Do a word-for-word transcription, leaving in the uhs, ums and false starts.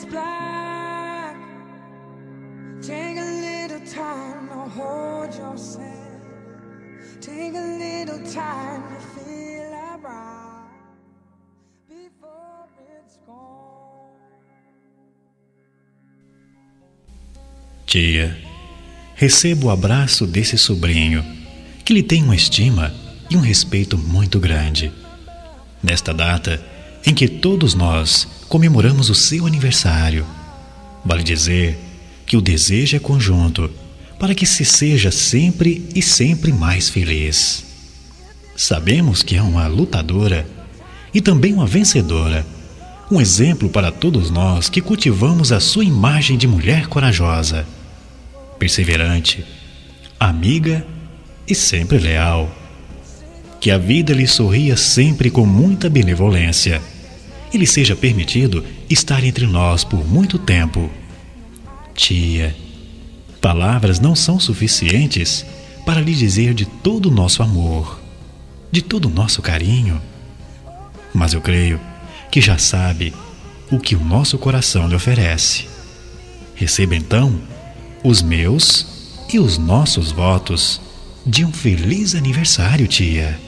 black. Take a little time to hold yourself. Take a little time to feel alright before it's gone. Tia, receba o abraço desse sobrinho, que lhe tem uma estima e um respeito muito grande. Nesta data em que todos nós comemoramos o seu aniversário, vale dizer que o desejo é conjunto para que se seja sempre e sempre mais feliz. Sabemos que é uma lutadora e também uma vencedora, um exemplo para todos nós que cultivamos a sua imagem de mulher corajosa, perseverante, amiga e sempre leal. Que a vida lhe sorria sempre com muita benevolência e lhe seja permitido estar entre nós por muito tempo. Tia, palavras não são suficientes para lhe dizer de todo o nosso amor, de todo o nosso carinho, mas eu creio que já sabe o que o nosso coração lhe oferece. Receba então os meus e os nossos votos de um feliz aniversário, tia.